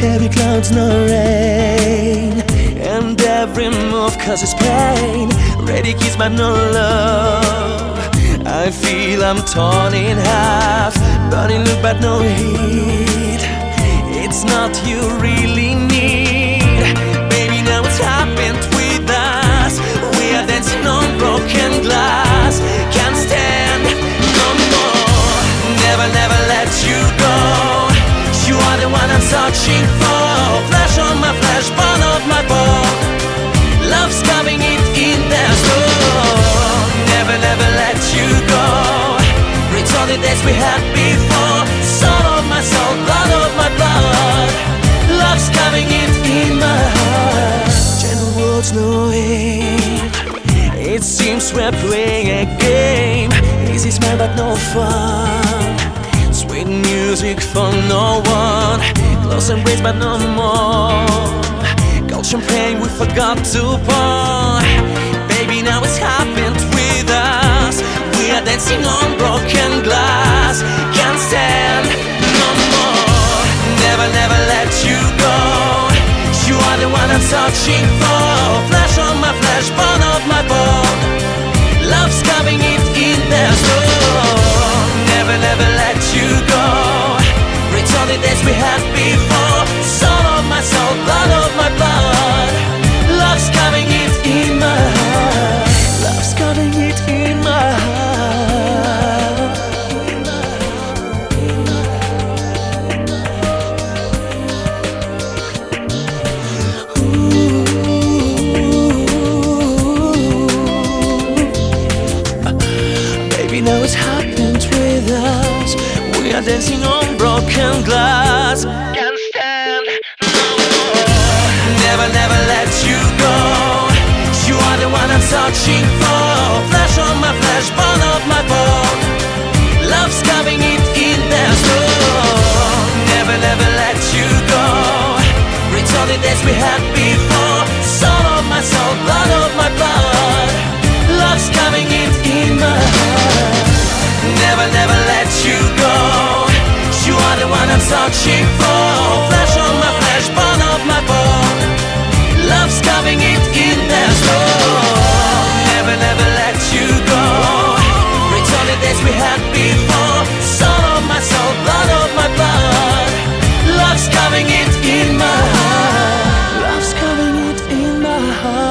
Heavy clouds, no rain, and every move causes pain. Ready kiss but no love. I feel I'm torn in half. Burning look but no heat. It's not you really need. Baby, now it's happened with us. We are dancing on broken glass. Can't stand no more. Never, never let you go. You are the one I'm searching for. Flash on my flesh, bone of my bone. Love's coming in their store. Never, never let you go. Return the days we had before. Soul of my soul, blood of my blood. Love's coming in my heart. Gentle words, no hate. It seems we're playing a game. Easy smile but no fun. Sweet music for no one. Close embrace but no more. Cold champagne we forgot to pour. Baby, now it's happened with us. We are dancing on broken glass. Can't stand no more. Never, never let you go. You are the one I'm searching for. Flash on my flesh, bone of my bone. Love's coming in their store. Never, never let you go. Return the days we had before. Soul of my soul, blood of my blood. Love's coming in my heart. Love's coming in my heart. Ooh. Baby, now it's happened with us. We are dancing on broken glass. Can't stand no more. Never, never let you go. You are the one I'm searching for. Flash on my flesh, bone of my bone. Love's coming in their store. Never, never let you go. Return the days we had before. Soul of my soul, blood of my blood. Love's coming in my heart. Never, never let you go. You are the one I'm searching for. Flash on my flesh, bone of my bone. Love's coming in their store. Never, never let you go. Return the days we had before. Soul of my soul, blood of my blood. Love's coming in my heart. Love's coming in my heart.